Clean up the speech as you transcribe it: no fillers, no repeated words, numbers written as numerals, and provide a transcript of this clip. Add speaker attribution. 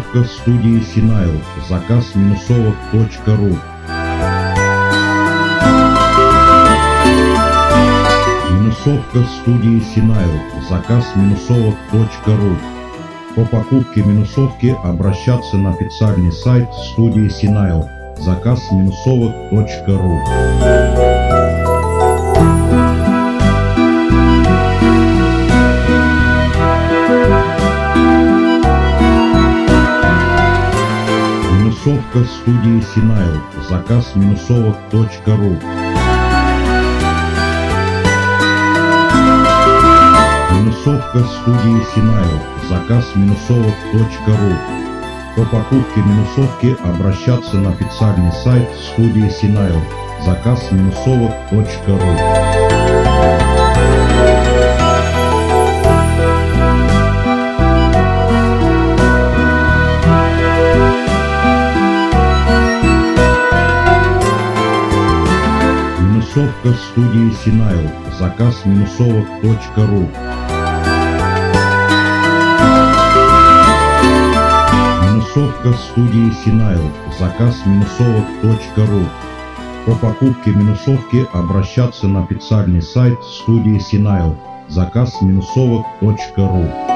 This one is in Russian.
Speaker 1: Минусовка студии Синайл. Заказ минусовок.ру. Минусовка студии Синайл. Заказ минусовок.ру. По покупке минусовки обращаться на официальный сайт студии Синайл. Заказ минусовок.ру. Минусовка студии Синайл. Заказ минусовок.ру. Минусовка студии Синайл. Заказ минусовок.ру. По покупке минусовки обращаться на официальный сайт студии Синайл. Заказ минусовок.ру. Минусовка студии Синайл. Заказ минусовок.ру. Минусовка студии Синайл. Заказ минусовок.ру. По покупке минусовки обращаться на официальный сайт студии Синайл. Заказ минусовок.ру.